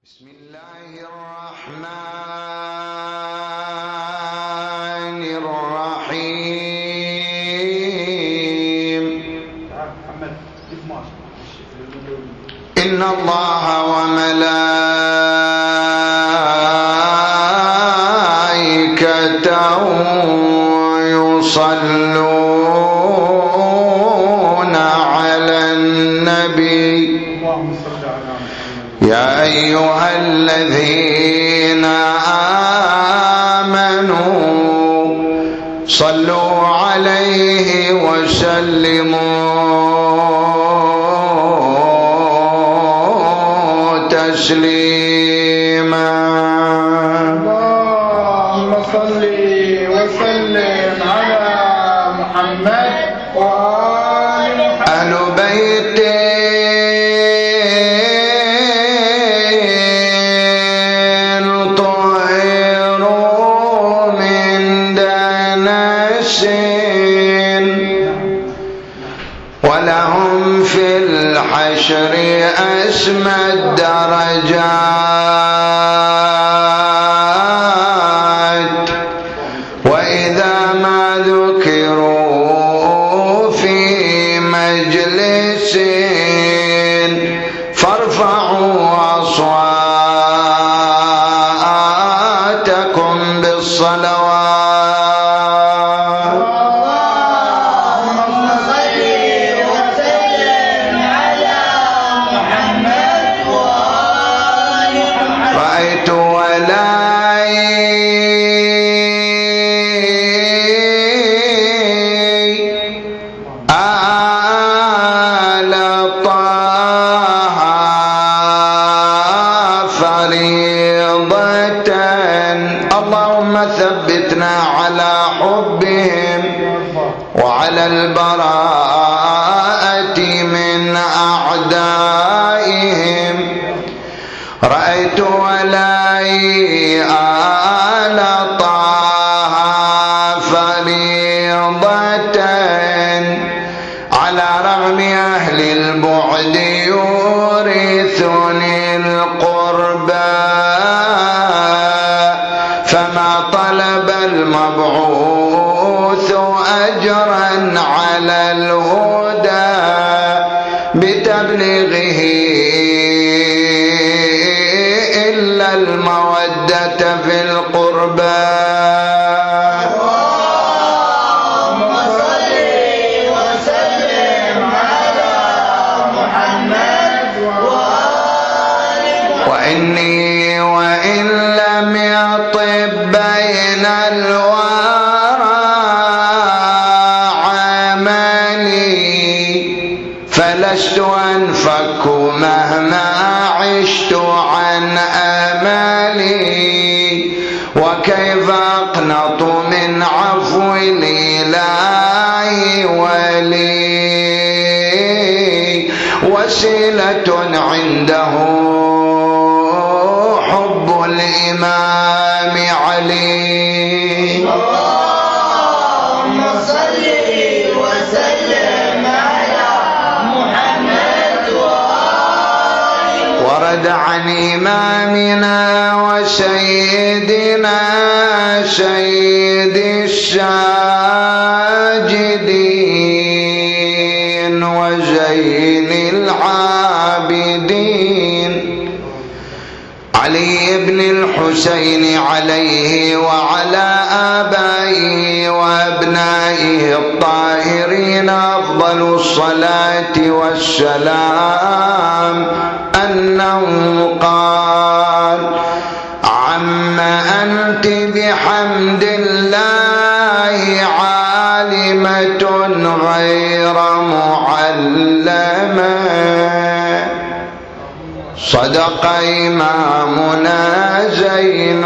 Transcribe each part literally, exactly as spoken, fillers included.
بسم الله الرحمن الرحيم. إن الله وملائكته يصلون على النبي يا أيها الذين آمنوا صلوا عليه وسلموا تسليما. اللهم صل وسلم على محمد وآل محمد. أهل بيته ولهم في الحشر أسمى الدرجات وإذا ما ذكروا في مجلس فارفعوا أصواتكم بالصلوات. ثبتنا على حبهم وعلى البراءة من أعدائهم. رأيت ولاي آل طه فريضة على رغم أهل البعد يورثني القربى فما طلب المبعوث أجرا على الهدى بتبليغه إلا المودة في القربى. اللهم صل وسلم على محمد وآل محمد. وإني وإن لم يطب بين الورى عملي فلست أنفك مهما عشت عن أملي وكيف أقنط من عفو الإله ولي وسيلة عنده حب الإمام علي. اللهم صل وسلم على محمد وآل. ورد عن إمامنا وسيدنا سيد الساجدين وزين العابدين علي بن الحسين عليه وعلى آبائه وأبنائه الطاهرين أفضل الصلاة والسلام أنه قال: عم أنت بحمد الله عالمة غير معلمة. صدق إمامنا زين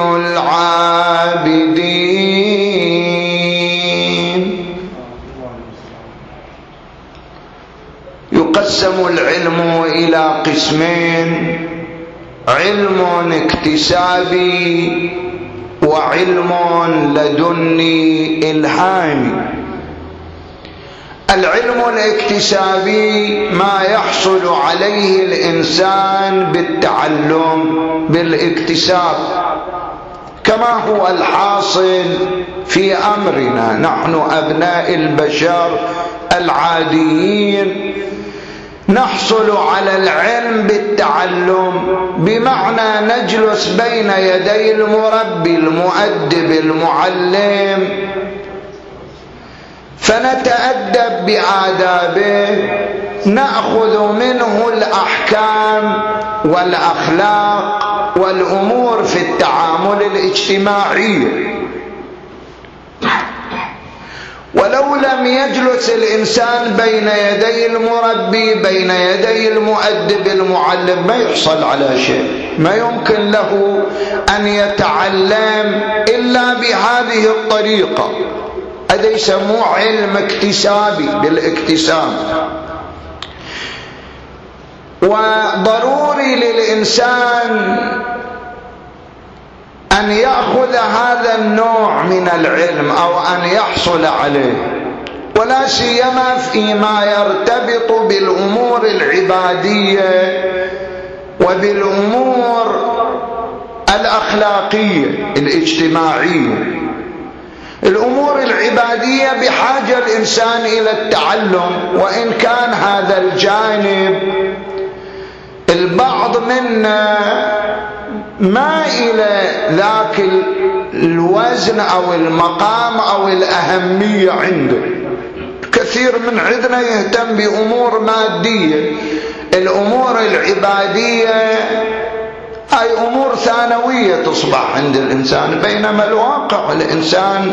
العابدين. يقسم العلم إلى قسمين: علم اكتسابي وعلم لدني إلهامي. العلم الاكتسابي ما يحصل عليه الإنسان بالتعلم بالاكتساب، كما هو الحاصل في أمرنا نحن أبناء البشر العاديين، نحصل على العلم بالتعلم، بمعنى نجلس بين يدي المربي المؤدب المعلم فنتأدب بآدابه، نأخذ منه الأحكام والأخلاق والأمور في التعامل الاجتماعي. ولو لم يجلس الإنسان بين يدي المربي بين يدي المؤدب المعلم ما يحصل على شيء، ما يمكن له أن يتعلم إلا بهذه الطريقة. هذا يسموه علم اكتسابي بالاكتساب. وضروري للإنسان أن يأخذ هذا النوع من العلم أو أن يحصل عليه، ولا سيما فيما يرتبط بالأمور العبادية وبالأمور الأخلاقية الاجتماعية. الأمور العبادية بحاجة الإنسان إلى التعلم، وإن كان هذا الجانب البعض منا ما إلى ذاك الوزن أو المقام أو الأهمية عنده. كثير من عندنا يهتم بأمور مادية، الأمور العبادية هاي أمور ثانوية تصبح عند الإنسان، بينما الواقع الإنسان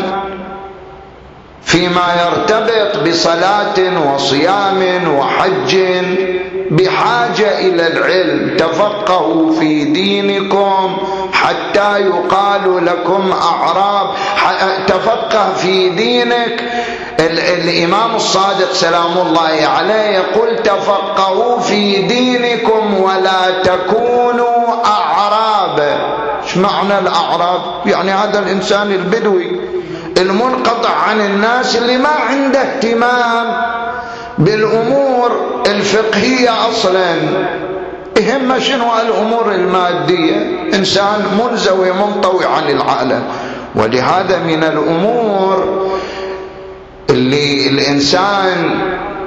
فيما يرتبط بصلاة وصيام وحج بحاجة إلى العلم. تفقهوا في دينكم حتى يقال لكم أعراب. تفقه في دينك. الإمام الصادق سلام الله عليه يقول تفقهوا في دينكم ولا تكونوا أعرابا. ايش معنى الأعراب؟ يعني هذا الإنسان البدوي المنقطع عن الناس اللي ما عنده اهتمام بالأمور الفقهية أصلا، يهم شنو الأمور المادية، إنسان منزوي منطوي عن العالم. ولهذا من الأمور اللي الإنسان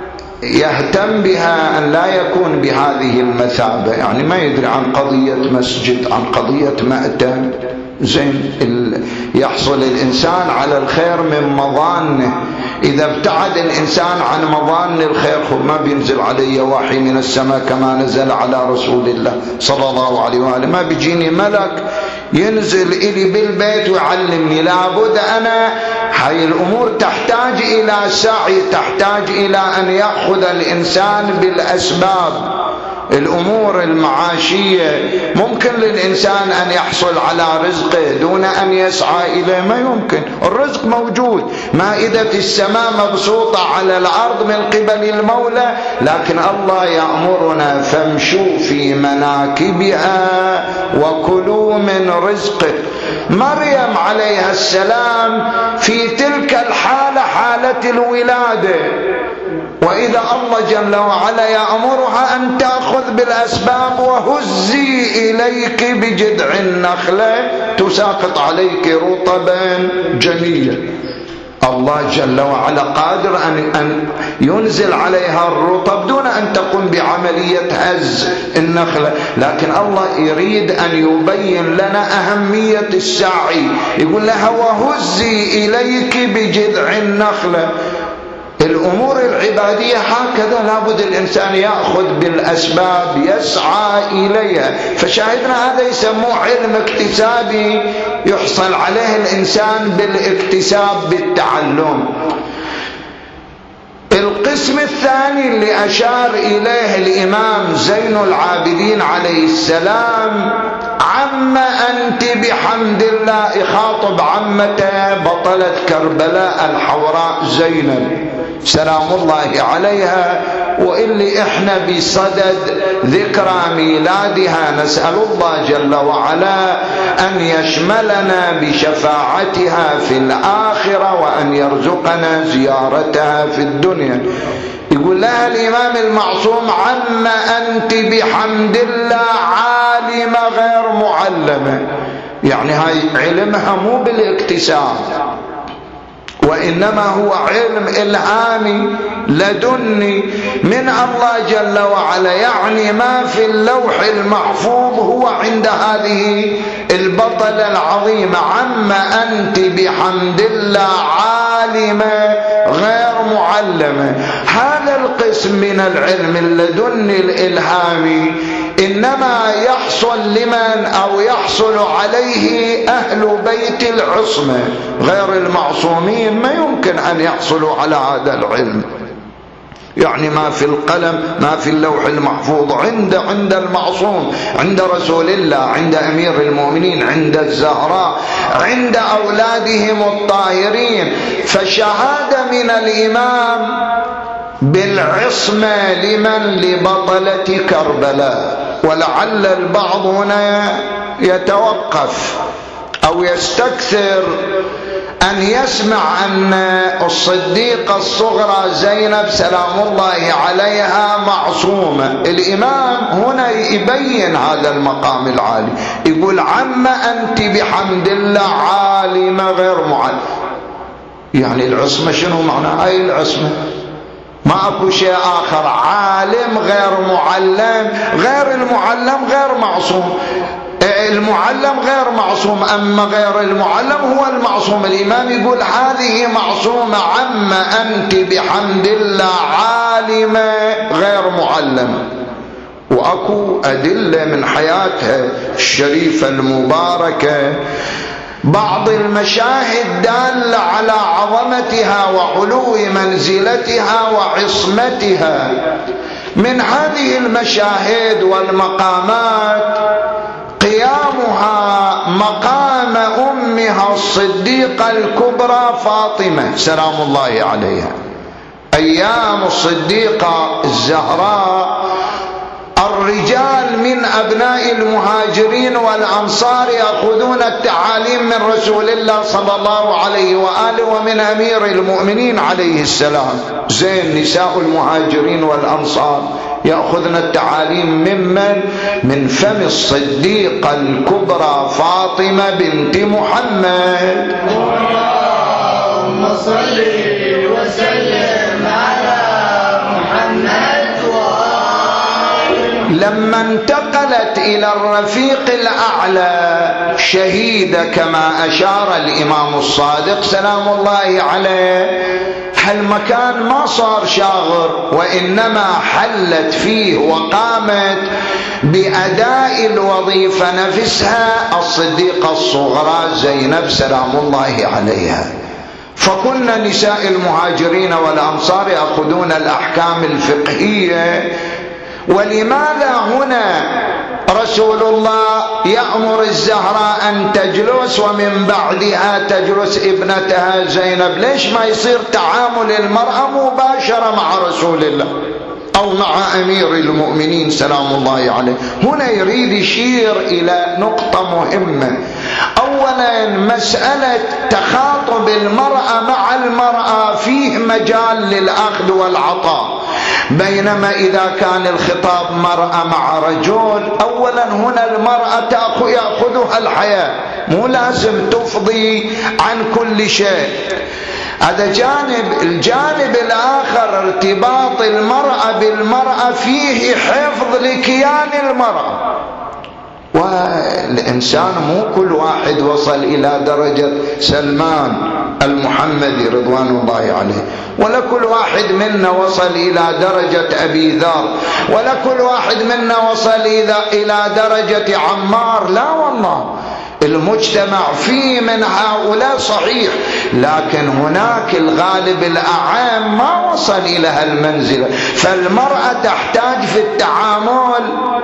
يهتم بها أن لا يكون بهذه المثابة، يعني ما يدري عن قضية مسجد، عن قضية مأتم، زين يحصل الإنسان على الخير من مظانه. إذا ابتعد الإنسان عن مظان الخير ما بينزل علي وحي من السماء كما نزل على رسول الله صلى الله عليه وآله، ما بيجيني ملك ينزل إلي بالبيت ويعلمني. لابد أنا هاي الأمور تحتاج إلى سعي، تحتاج إلى أن يأخذ الإنسان بالأسباب. الأمور المعاشية ممكن للإنسان أن يحصل على رزقه دون أن يسعى إليه، ما يمكن. الرزق موجود، مائدة السماء مبسوطة على الأرض من قبل المولى، لكن الله يأمرنا فامشوا في مناكبها وكلوا من رزقه. مريم عليها السلام في تلك الحالة حالة الولادة، وإذا الله جل وعلا يأمرها أن تأخذ بالأسباب وهزي إليك بجذع النخلة تساقط عليك رطبا جنيا. الله جل وعلا قادر أن, أن ينزل عليها الرطب دون أن تقوم بعملية هز النخلة، لكن الله يريد أن يبين لنا أهمية السعي. يقول لها وهزي إليك بجذع النخلة. الأمور العبادية هكذا لابد الإنسان يأخذ بالأسباب يسعى إليها. فشاهدنا هذا يسموه علم اكتسابي يحصل عليه الإنسان بالاكتساب بالتعلم. القسم الثاني اللي أشار إليه الإمام زين العابدين عليه السلام، عم أنت بحمد الله، يخاطب عمته بطلة كربلاء الحوراء زينب سلام الله عليها، واللي احنا بصدد ذكرى ميلادها، نسأل الله جل وعلا أن يشملنا بشفاعتها في الآخرة وأن يرزقنا زيارتها في الدنيا. يقول لها الإمام المعصوم: عم أنت بحمد الله عالمة غير معلمة. يعني هاي علمها مو بالاكتساب، وإنما هو علم إلهامي لدني من الله جل وعلا. يعني ما في اللوح المحفوظ هو عند هذه البطلة العظيمة. عم أنت بحمد الله عالمة غير معلمة. هذا القسم من العلم اللدني الإلهامي إنما يحصل لمن أو يحصل عليه أهل بيت العصمة، غير المعصومين ما يمكن أن يحصلوا على هذا العلم. يعني ما في القلم، ما في اللوح المحفوظ عند عند المعصوم، عند رسول الله، عند أمير المؤمنين، عند الزهراء، عند أولادهم الطاهرين. فشهادة من الإمام بالعصمة لمن؟ لبطلة كربلاء. ولعل البعض هنا يتوقف أو يستكثر أن يسمع أن الصديقة الصغرى زينب سلام الله عليها معصومة. الإمام هنا يبين هذا المقام العالي، يقول: عم أنت بحمد الله عالمة غير معلم. يعني العصمة شنو معنى هاي العصمة؟ ما اكو شيء آخر. عالم غير معلم، غير المعلم غير معصوم. المعلم غير معصوم، أما غير المعلم هو المعصوم. الإمام يقول هذه معصومة. عم أنت بحمد الله عالمة غير معلم. وأكو أدلة من حياتها الشريفة المباركة، بعض المشاهد دالة على عظمتها وعلو منزلتها وعصمتها. من هذه المشاهد والمقامات قيامها مقام أمها الصديقة الكبرى فاطمة سلام الله عليها. أيام الصديقة الزهراء الرجال من أبناء المهاجرين والأنصار يأخذون التعاليم من رسول الله صلى الله عليه وآله ومن أمير المؤمنين عليه السلام. زين نساء المهاجرين والأنصار يأخذن التعاليم ممن؟ من فم الصديقة الكبرى فاطمة بنت محمد. اللهم صل وسلم على محمد. لما انتقلت إلى الرفيق الأعلى شهيدة كما أشار الإمام الصادق سلام الله عليه، هالمكان ما صار شاغر، وإنما حلت فيه وقامت بأداء الوظيفة نفسها الصديقة الصغرى زينب سلام الله عليها. فكنا نساء المهاجرين والأنصار يأخذون الأحكام الفقهية. ولماذا هنا رسول الله يأمر الزهراء أن تجلس ومن بعدها تجلس ابنتها زينب؟ ليش ما يصير تعامل المرأة مباشرة مع رسول الله أو مع أمير المؤمنين سلام الله عليه؟ هنا يريد يشير إلى نقطة مهمة. أولا مسألة تخاطب المرأة مع المرأة فيه مجال للأخذ والعطاء، بينما إذا كان الخطاب مرأة مع رجل أولا هنا المرأة يأخذها الحياة، مو لازم تفضي عن كل شيء. هذا جانب. الجانب الآخر ارتباط المرأة بالمرأة فيه حفظ لكيان المرأة. والإنسان مو كل واحد وصل إلى درجة سلمان المحمدي رضوان الله عليه، ولا كل واحد منا وصل إلى درجة أبي ذر، ولا كل واحد منا وصل إلى درجة عمار. لا والله، المجتمع فيه من هؤلاء صحيح، لكن هناك الغالب الأعام ما وصل إلى هالمنزلة. فالمرأة تحتاج في التعامل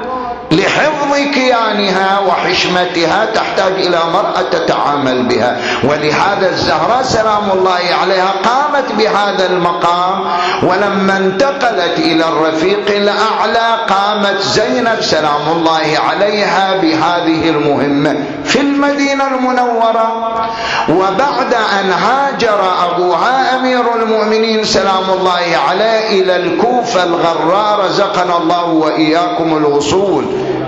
لحفظ كيانها وحشمتها تحتاج إلى مرأة تتعامل بها. ولهذا الزهراء سلام الله عليها قامت بهذا المقام، ولما انتقلت إلى الرفيق الأعلى قامت زينب سلام الله عليها بهذه المهمة في المدينة المنورة. وبعد أن هاجر أبوها أمير المؤمنين سلام الله عليه إلى الكوفة الغراء، رزقنا الله وإياكم الوصول،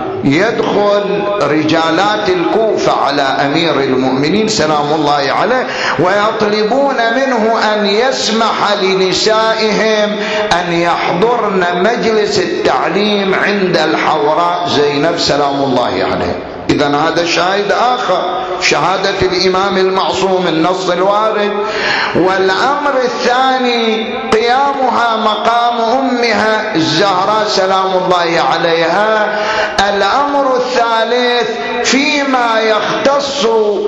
يدخل رجالات الكوفة على أمير المؤمنين سلام الله عليه ويطلبون منه أن يسمح لنسائهم أن يحضرن مجلس التعليم عند الحوراء زينب سلام الله عليه. إذن هذا شاهد آخر، شهادة الإمام المعصوم النص الوارد. والأمر الثاني قيامها مقام أمها الزهراء سلام الله عليها. الأمر الثالث فيما يختص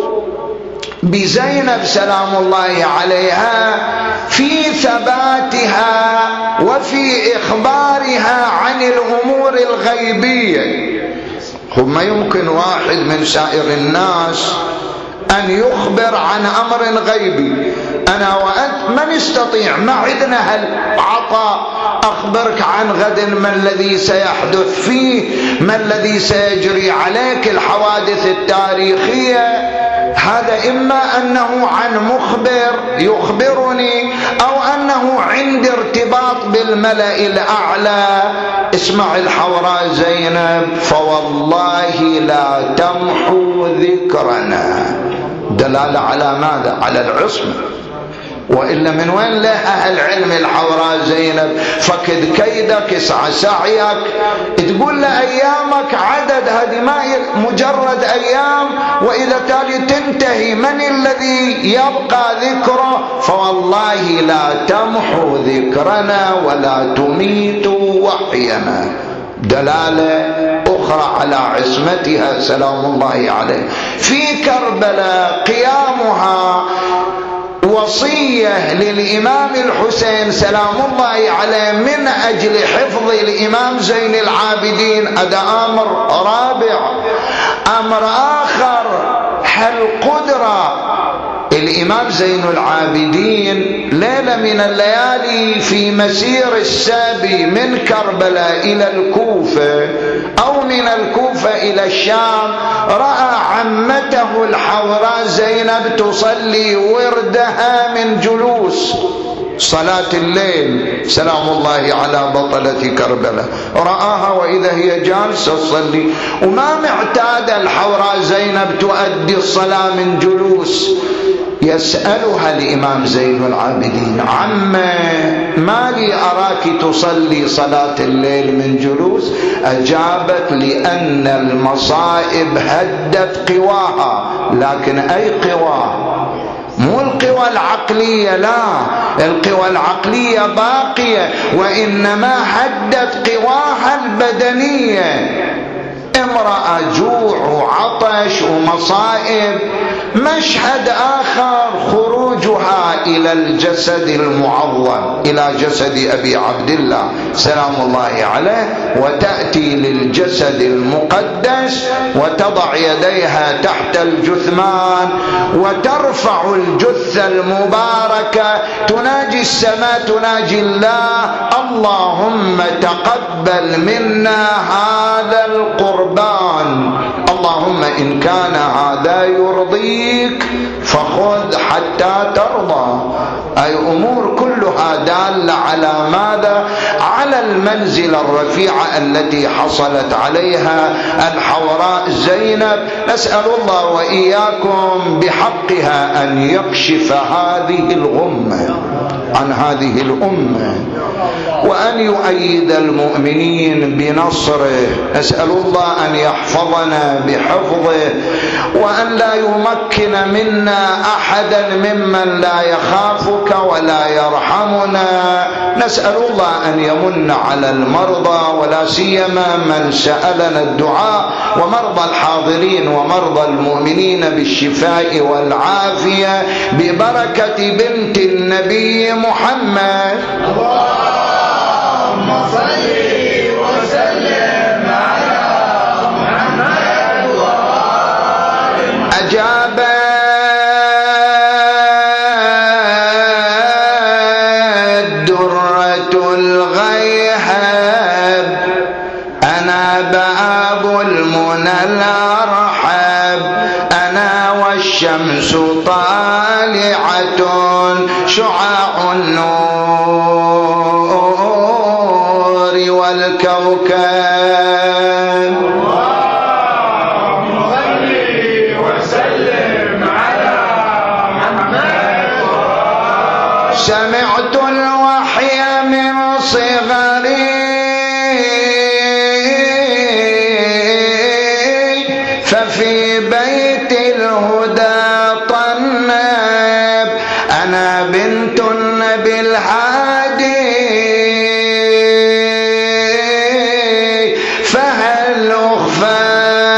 بزينب سلام الله عليها في ثباتها وفي إخبارها عن الأمور الغيبية. ما يمكن واحد من سائر الناس أن يخبر عن أمر غيبي. أنا وأنت ما نستطيع، ما عندنا هالعطاء أخبرك عن غد ما الذي سيحدث فيه، ما الذي سيجري عليك، الحوادث التاريخية. هذا إما أنه عن مخبر يخبرني أو أنه عند ارتباط بالملأ الأعلى. اسمع الحوراء زينب: فوالله لا تمحو ذكرنا. دلالة على ماذا؟ على العصمة. وإلا من وين له أهل علم الحوراء زينب؟ فكد كيدك، اسعى سعيك، تقول له أيامك عدد، هذه ما مجرد أيام وإذا تالي تنتهي. من الذي يبقى ذكره؟ فوالله لا تمحو ذكرنا ولا تميت وحينا. دلالة أخرى على عصمتها سلام الله عليه. في كربلاء قيامها وصية للإمام الحسين سلام الله عليه من أجل حفظ الإمام زين العابدين. هذا أمر رابع. أمر آخر: هل قدرة الإمام زين العابدين ليلة من الليالي في مسير السابي من كربلاء إلى الكوفة أو من الكوفة إلى الشام، رأى عمته الحوراء زينب تصلي وردها من جلوس صلاة الليل سلام الله على بطلة كربلاء. رآها وإذا هي جالسة تصلي، وما معتاد الحوراء زينب تؤدي الصلاة من جلوس. يسألها الإمام زين العابدين: عمّا ما لي أراك تصلي صلاة الليل من جلوس؟ أجابت: لأن المصائب هدت قواها. لكن أي قوى؟ مو القوى العقلية، لا، القوى العقلية باقية، وإنما هدت قواها البدنية. امرأة جوع وعطش ومصائب. مشهد آخر: خروجها إلى الجسد المعظم، إلى جسد أبي عبد الله سلام الله عليه، وتأتي للجسد المقدس وتضع يديها تحت الجثمان وترفع الجثة المباركة، تناجي السماء، تناجي الله: اللهم تقبل منا هذا القربان، اللهم إن كان هذا يرضيك فخذ حتى ترضى. أي أمور كلها دالة على ماذا؟ على المنزلة الرفيعة التي حصلت عليها الحوراء زينب. نسأل الله وإياكم بحقها أن يكشف هذه الغمة عن هذه الأمة، وأن يؤيد المؤمنين بنصره. نسأل الله أن يحفظنا بحفظه، وأن لا يمكن منا أحدا ممن لا يخافك ولا يرحمنا. نسأل الله أن يمن على المرضى، ولا سيما من سألنا الدعاء، ومرضى الحاضرين ومرضى المؤمنين بالشفاء والعافية ببركة بنت النبي محمد. اللهم صل وسلم على والشمس طالعة شعاع النور والكوكب. اللهم صل وسلم على محمد. سمعت الوحي من صغري ففي بيت الهدى طنب. أنا بنت النبي الهادي فهل أخفى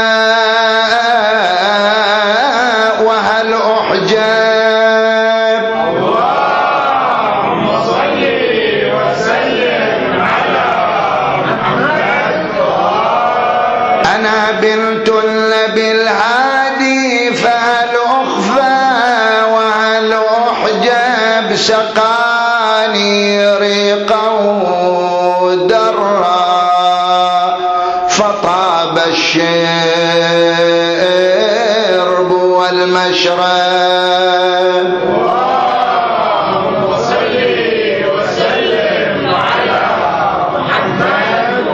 وهل أحجب. اللهم صل وسلم على محمد. أنا بنت النبي الهادي فهل أخفى وهل أحجب. سقاني ريقه درا فطاب الشرب والمشرب. اللهم صل وسلم على محمد.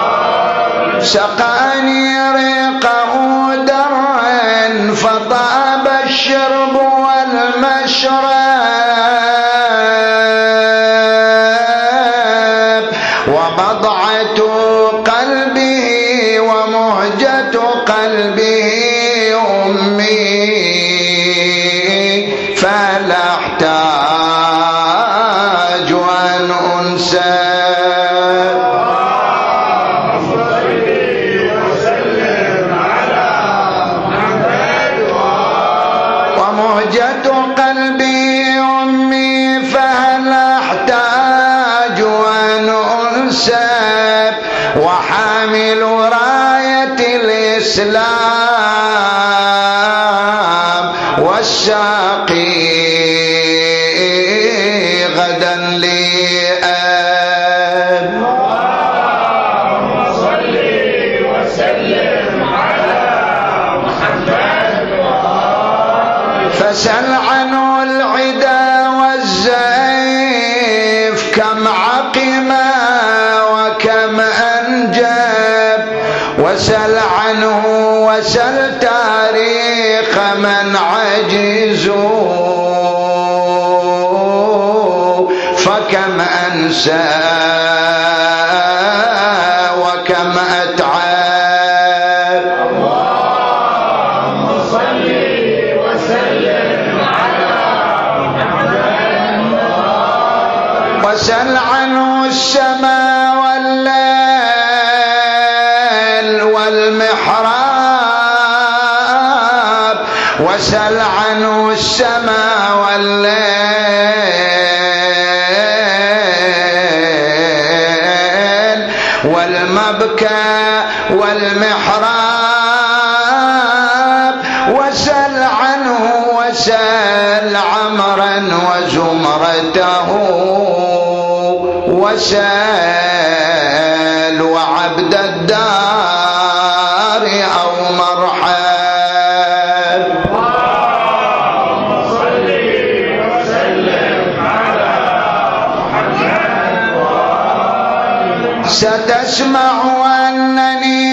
سقاني ريقه درا فطاب الشرب والمشرب. وبضعة قلبه ومهجة قلبه أمي فلا احتاج أن أنسى. ومهجة قلبي أمي فهل أحتاج أن أنسب. وحامل راية الإسلام والساقي غدا لأب. اللهم صل وسلم على محمد. فسل عنه العدا والزيف كم عقما وكم أنجب. وسل عنه وسل تاريخ من عجزوا فكم أنسى وكم أتعب. اللهم صل وسلم على محمد. وسل عنه السماء والليل والمحراب. وسل عنه السماء والليل والمبكى والمحراب. وسل عنه وسل عمرا وزمرته وسل وعبد الدار أو مرحب. اللهم صل وسلم على محمد. ستسمع أنني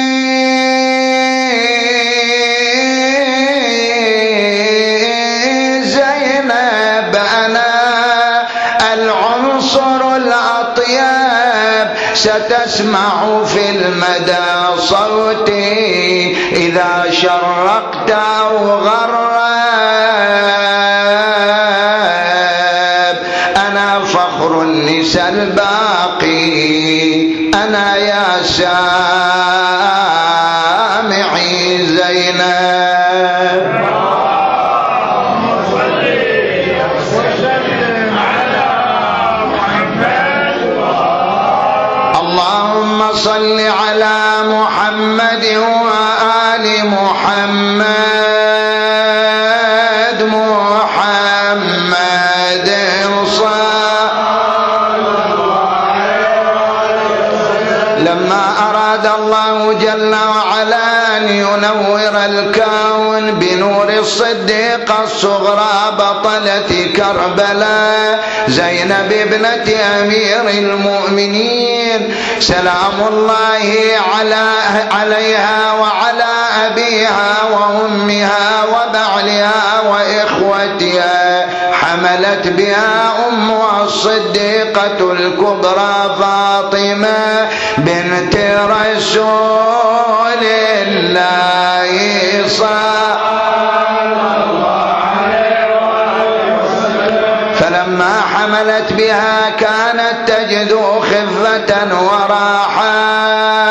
زينب أنا العنصر الأطيب. ستسمع في المدى صوتي إذا شرقت أو غرب. أنا فخر النساء الباقي أنا يا سامعي زينب. اللهم صل وسلم على محمد. اللهم صل على محمد وآل محمد. محمد لما أراد الله جل وعلا أن ينور الكون بنور الصديقة الصغرى بطلة كربلاء زينب ابنة أمير المؤمنين سلام الله على عليها وعلى أبيها وأمها وبعلها وإخوتها. حملت بها أمها الصديقة الكبرى فاطمة بنت رسول الله صلى الله عليه وسلم. فلما حملت بها كانت تجد خفة وراحة،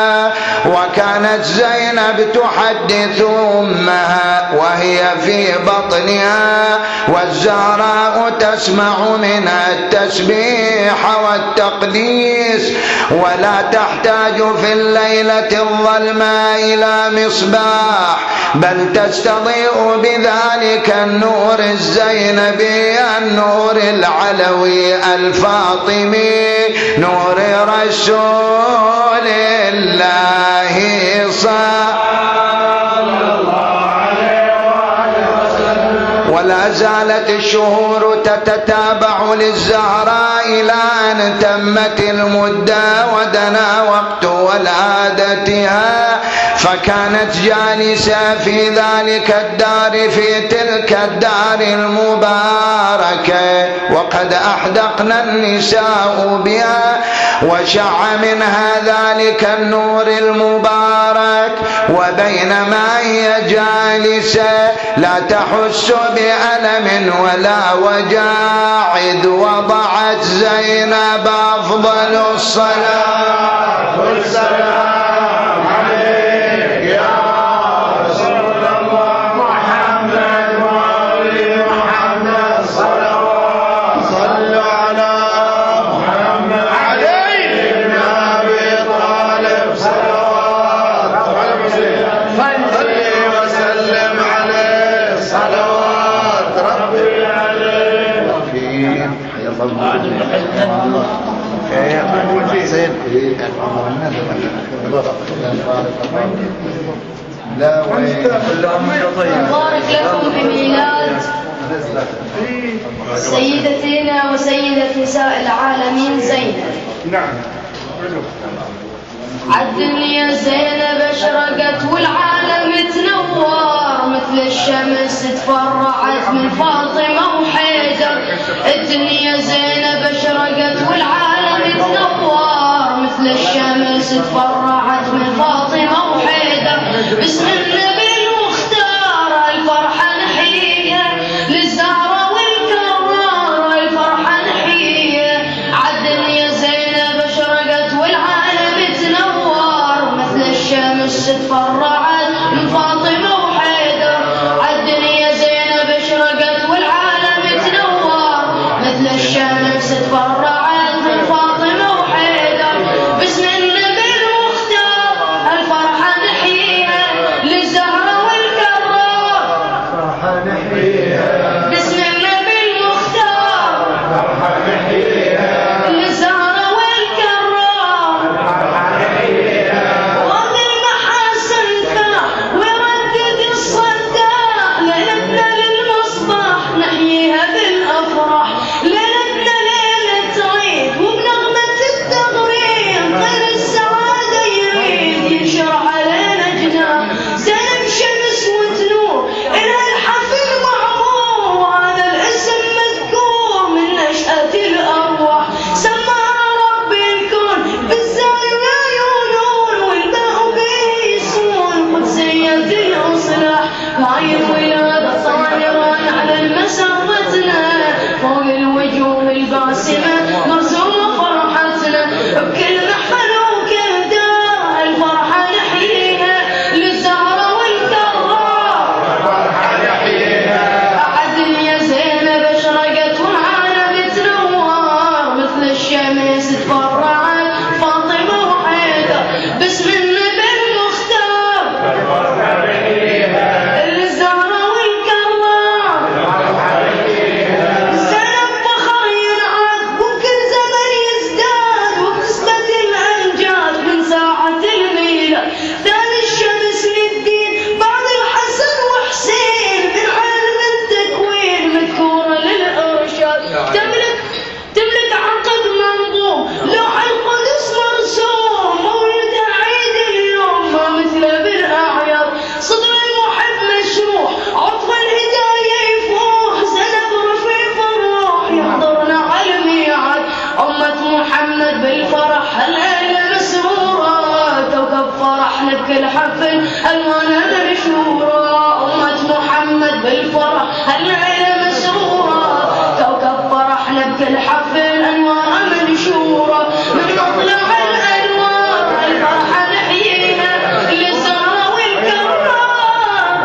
وكانت زينب تحدث أمها وهي في بطنها، والزهراء تسمع منها التسبيح والتقديس، ولا تحتاج في الليلة الظلماء إلى مصباح، بل تستضيء بذلك النور الزينبي النور العلوي الفاطمي نور رسول الله صلى الله عليه وسلم. ولا زالت الشهور تتتابع للزهراء إلى أن تمت المدة ودنا وقت ولادتها، فكانت جالسة في ذلك الدار في تلك الدار المباركة، وقد أحدقنا النساء بها وشع منها ذلك النور المبارك. وبينما هي جالسة لا تحس بألم ولا وجاع إذ وضعت زينب أفضل الصلاة والسلام عليك يا رسول الله محمد وآل محمد صلوات صلوا على محمد علي بن أبي طالب صلوات صلي وسلم عليه صلوات ربي عليه وفيه حي الله لا مبارك لكم بميلاد سيدتنا وسيدة نساء العالمين زينب. نعم. عالدنيا زينب اشرقت والعالم تنور، مثل الشمس تفرعت من فاطمة وحيدر. الدنيا زينب اشرقت والعالم تنور، مثل الشمس تفرعت من فاطمة وحيدر. باسم النبي المختار الفرحة نحييها، للزهرة والكرار الفرحة نحييها. عالدنيا زينب اشرقت والعالم تنور، مثل الشمس تفرعت من فاطمة وحيدر. عالدنيا زينب اشرقت والعالم تنور، مثل الشمس تفرعت من فاطمة وحيدر. باسم النبي المختار الفرحة نحييها، للزهرة والكرار الفرحة نحييها. باسم النبي المختار الفرحة نحييها، للزهرة والكرار الفرحة نحييها. وهذه المحاسن فاح وردد الصداع، ليلتنا للمصباح نحييها بالأفراح. ليلتنا ليلة عيد وبنغمة التغريد، طير السعادة يريد ينشر علينا جناح. زينب شمس وتنور إلها الحفل معمور، وهذا الاسم مذكور من نشأة الأرواح. سماها ربي الكون بالزاوية عيونون، والماء به يسون قدسية الإصلاح. هاي الولادة طائران على المسرتنا، فوق الوجوه الباسمة مرسومة فرحتنا. بكل محفل وكل دار الفرحة نحييها، للزهرة والكرار الفرحة نحييها. عالدنيا زينب اشرقت والعالم تنور، مثل الشمس تفرعت فاطمة وحيدر. باسم النبي المختار الفرحة نحييها، للزهرة والكرار الفرحة نحييها. بكل حفل ألوانها منشورة، أمة محمد بالفرح هالليلة مسرورة، كوكب فرحنا بكل حفل أنوارها منشورة، من مطلع الأنوار الفرحة نحييها للزهرة والكرار.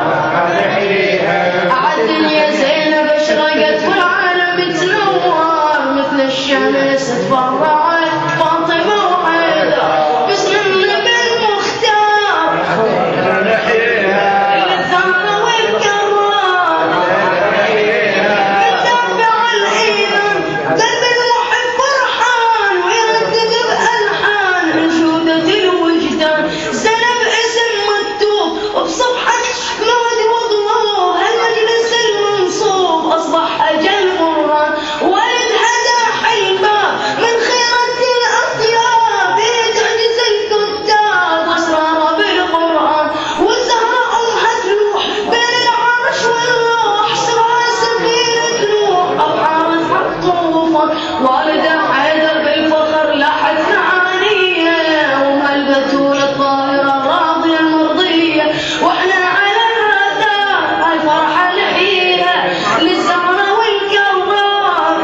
عدن يا زينب اشرقت والعالم تنور، مثل الشمس تفرعت فاطمة وحيدر، باسم النبي المختار للزهرة والكرار. متابع الإيمان قلب المحب فرحان، ويردد بألحان انشودة الوجدان، زينب اسم مكتوب وبصفحة مهد وضوء، هالمجلس المنصوب أصبح أجل قرآن، ولد هدى حلبة من خيرة الأطياب، تعجز الكتاب وأسرار بالقرآن، والزهراء أمها تلوح بين العرش واللوح، سرها سفينة نوح أبحار حق طوفان، والدة حيدر بالفخر لاحت معانيها، وأمها البتول الطاهرة الراضية المرضية، واحنا على هذا الفرحة نحييها للزهرة والكرار.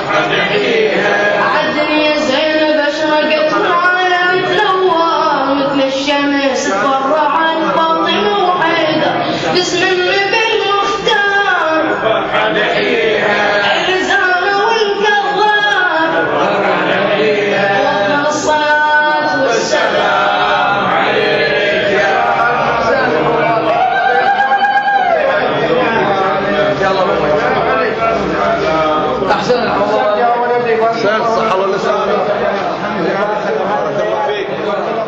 عدن يا زينب اشرقت والعالم تنور، مثل الشمس تفرعت فاطمة وحيدر، باسم النبي المختار الزهرة والكرار. وأفضل الصلاة والسلام عليك يا أحسن الحضور يا ولدي، سيد صحة واللسان.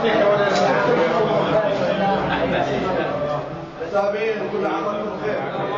كل عام وانتم بخير.